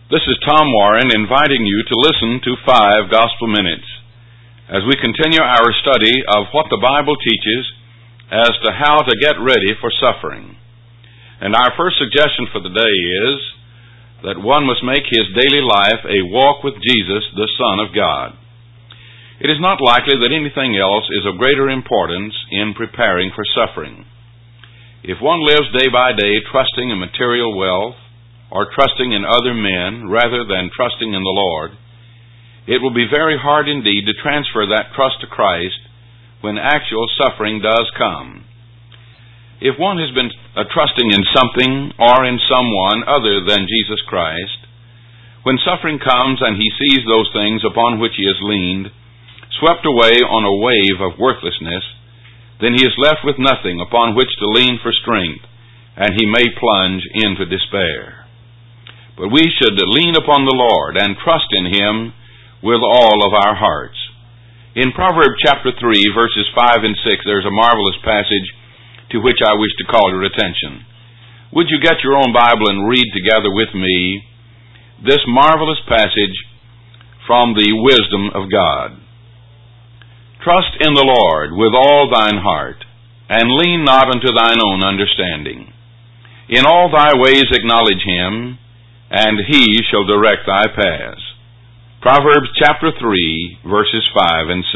This is Tom Warren inviting you to listen to 5 Gospel Minutes as we continue our study of what the Bible teaches as to how to get ready for suffering. And our first suggestion for the day is that one must make his daily life a walk with Jesus, the Son of God. It is not likely that anything else is of greater importance in preparing for suffering. If one lives day by day trusting in material wealth, or trusting in other men rather than trusting in the Lord, it will be very hard indeed to transfer that trust to Christ when actual suffering does come. If one has been trusting in something or in someone other than Jesus Christ, when suffering comes and he sees those things upon which he has leaned swept away on a wave of worthlessness, then he is left with nothing upon which to lean for strength, and he may plunge into despair. But we should lean upon the Lord and trust in Him with all of our hearts. In Proverbs chapter 3, verses 5 and 6, there's a marvelous passage to which I wish to call your attention. Would you get your own Bible and read together with me this marvelous passage from the wisdom of God? Trust in the Lord with all thine heart, and lean not unto thine own understanding. In all thy ways acknowledge Him, and He shall direct thy paths. Proverbs chapter 3, verses 5 and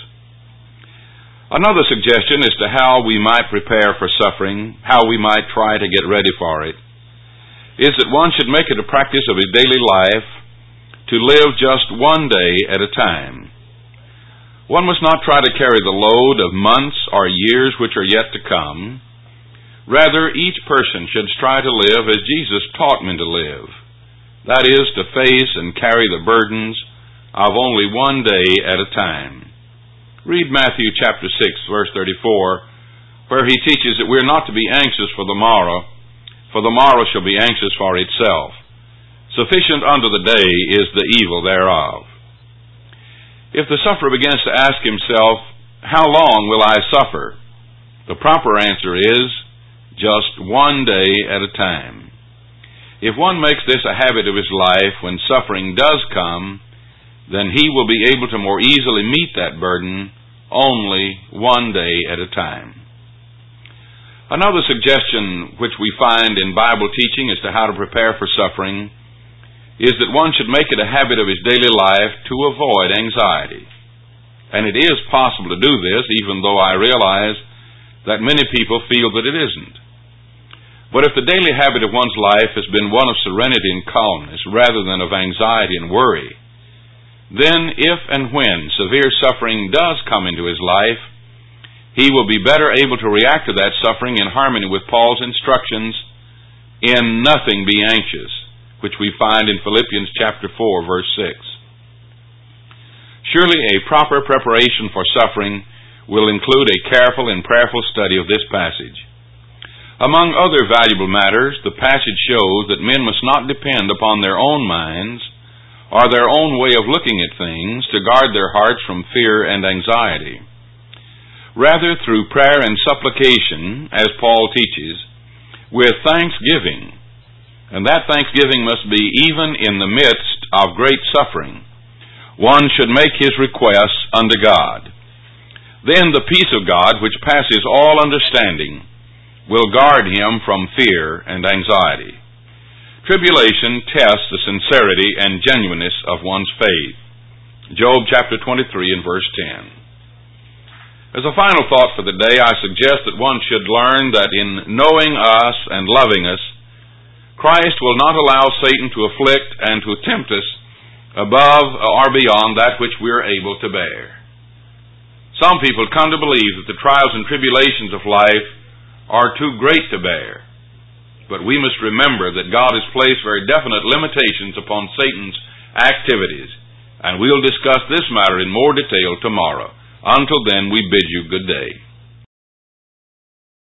6. Another suggestion as to how we might prepare for suffering, how we might try to get ready for it, is that one should make it a practice of his daily life to live just one day at a time. One must not try to carry the load of months or years which are yet to come. Rather, each person should strive to live as Jesus taught men to live. That is, to face and carry the burdens of only one day at a time. Read Matthew chapter 6, verse 34, where he teaches that we are not to be anxious for the morrow shall be anxious for itself. Sufficient unto the day is the evil thereof. If the sufferer begins to ask himself, how long will I suffer? The proper answer is, just one day at a time. If one makes this a habit of his life, when suffering does come, then he will be able to more easily meet that burden only one day at a time. Another suggestion which we find in Bible teaching as to how to prepare for suffering is that one should make it a habit of his daily life to avoid anxiety. And it is possible to do this, even though I realize that many people feel that it isn't. But if the daily habit of one's life has been one of serenity and calmness rather than of anxiety and worry, then if and when severe suffering does come into his life, he will be better able to react to that suffering in harmony with Paul's instructions, in nothing be anxious, which we find in Philippians chapter 4, verse 6. Surely a proper preparation for suffering will include a careful and prayerful study of this passage. Among other valuable matters, the passage shows that men must not depend upon their own minds or their own way of looking at things to guard their hearts from fear and anxiety. Rather, through prayer and supplication, as Paul teaches, with thanksgiving, and that thanksgiving must be even in the midst of great suffering, one should make his requests unto God. Then the peace of God, which passes all understanding, will guard him from fear and anxiety. Tribulation tests the sincerity and genuineness of one's faith. Job chapter 23 and verse 10. As a final thought for the day, I suggest that one should learn that in knowing us and loving us, Christ will not allow Satan to afflict and to tempt us above or beyond that which we are able to bear. Some people come to believe that the trials and tribulations of life are too great to bear. But we must remember that God has placed very definite limitations upon Satan's activities, and we'll discuss this matter in more detail tomorrow. Until then, we bid you good day.